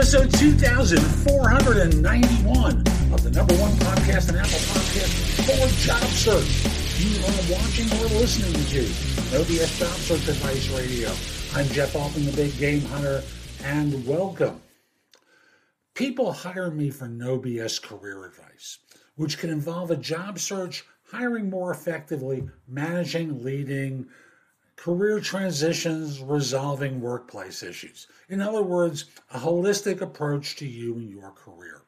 episode 2491 of the number one podcast and Apple Podcast for job search. You are watching or listening to No BS Job Search Advice Radio. I'm Jeff Altman, the Big Game Hunter, and welcome. People hire me for no BS career advice, which can involve a job search, hiring more effectively, managing, leading, career transitions, resolving workplace issues. In other words, a holistic approach to you and your career.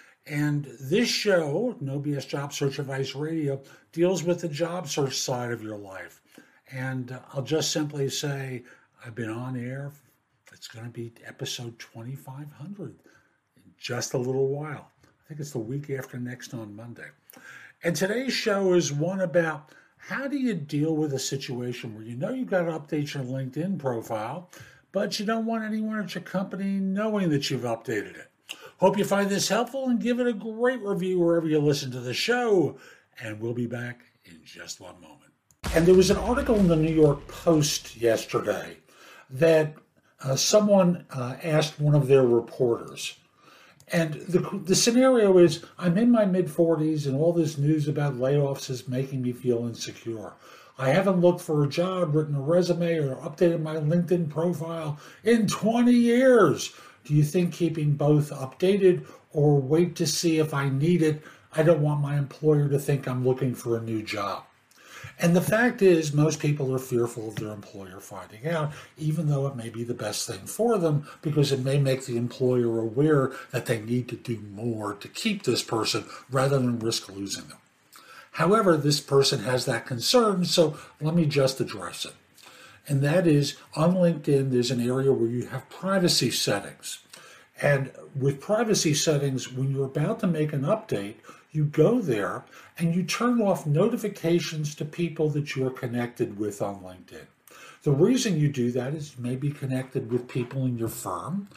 And this show, No BS Job Search Advice Radio, deals with the job search side of your life. And I'll just simply say, I've been on air. It's going to be episode 2500 in just a little while. I think it's the week after next on Monday. And today's show is one about how do you deal with a situation where you know you've got to update your LinkedIn profile, but you don't want anyone at your company knowing that you've updated it. Hope you find this helpful and give it a great review wherever you listen to the show. And we'll be back in just one moment. And there was an article in the New York Post yesterday that someone asked one of their reporters. And the scenario is, I'm in my mid-40s and all this news about layoffs is making me feel insecure. I haven't looked for a job, written a resume, or updated my LinkedIn profile in 20 years. Do you think keeping both updated or wait to see if I need it? I don't want my employer to think I'm looking for a new job. And the fact is, most people are fearful of their employer finding out, even though it may be the best thing for them, because it may make the employer aware that they need to do more to keep this person rather than risk losing them. However, this person has that concern, so let me just address it. And that is, on LinkedIn, there's an area where you have privacy settings. And with privacy settings, when you're about to make an update, you go there and you turn off notifications to people that you're connected with on LinkedIn. The reason you do that is you may be connected with people in your firm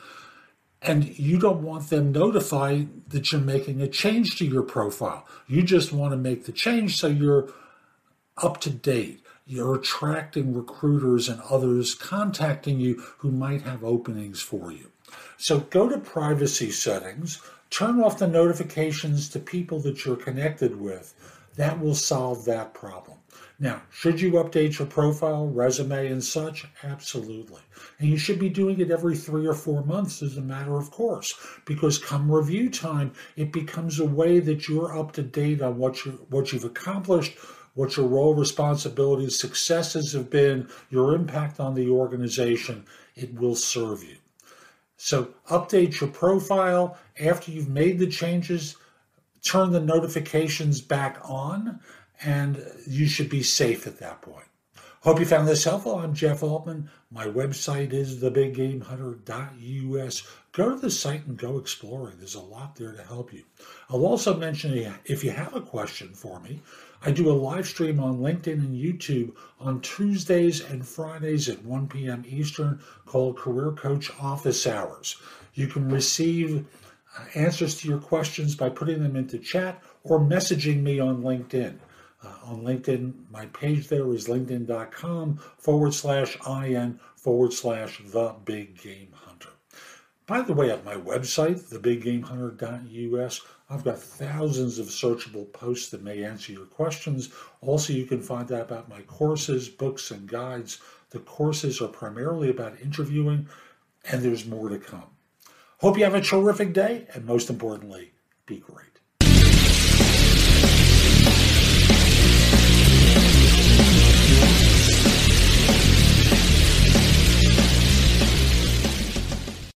and you don't want them notified that you're making a change to your profile. You just want to make the change so you're up to date. You're attracting recruiters and others contacting you who might have openings for you. So go to privacy settings, turn off the notifications to people that you're connected with. That will solve that problem. Now, should you update your profile, resume, and such? Absolutely. And you should be doing it every 3 or 4 months as a matter of course, because come review time, it becomes a way that you're up to date on what you've accomplished, what your role, responsibilities, successes have been, your impact on the organization. It will serve you. So update your profile. After you've made the changes, turn the notifications back on, and you should be safe at that point. Hope you found this helpful. I'm Jeff Altman. My website is thebiggamehunter.us. Go to the site and go exploring. There's a lot there to help you. I'll also mention, if you have a question for me, I do a live stream on LinkedIn and YouTube on Tuesdays and Fridays at 1 p.m. Eastern called Career Coach Office Hours. You can receive answers to your questions by putting them into chat or messaging me on LinkedIn. On LinkedIn, my page there is linkedin.com/in/the-big-game-hunter. By the way, at my website, thebiggamehunter.us, I've got thousands of searchable posts that may answer your questions. Also, you can find out about my courses, books, and guides. The courses are primarily about interviewing, and there's more to come. Hope you have a terrific day, and most importantly, be great.